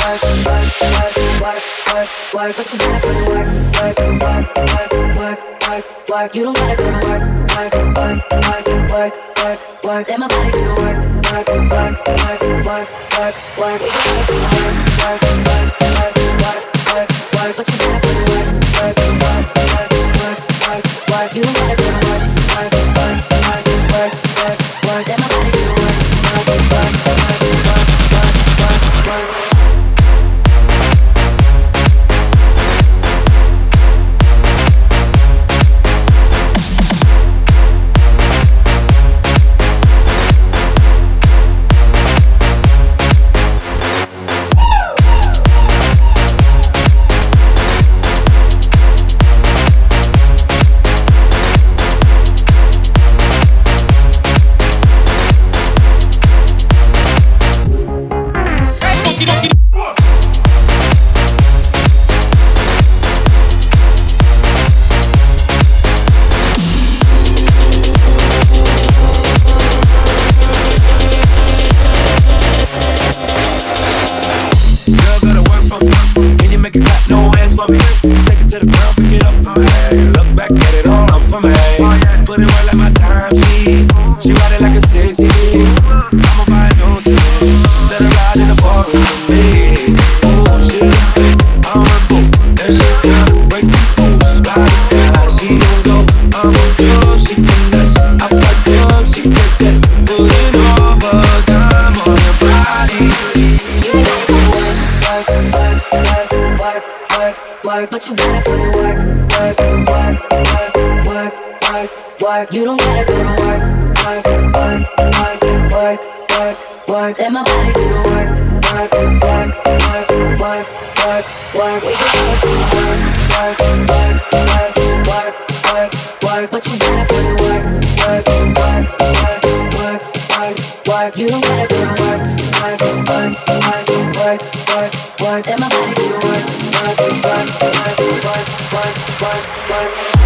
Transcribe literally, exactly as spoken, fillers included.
work, but you gotta go to work, work, work, work, work, work, work. You don't gotta go to work, work, work, work, work, work, work. Let my body do the work, work, work, work, work, work, work. We can work from the work, work, work, work, work, work, work. But you gotta go to work, work, work, work, work, work, work. You don't gotta go to work, work, work, work, work, work, work. Let my body do the work, work, work, work, work, work, work, work. But you gotta go to work, work, work, work, work, work, work. You don't gotta go to work, work, work, work, work, work, work. Let my body do the work, work, work, work, work, work, work. We can work from the work, work, work, work, work, work, work. But you gotta go to work, work, work, work, work, work, work. You don't gotta go to work, work, work, work, work, work, work. Let my body do the work, work, work, work, work, work, work, work.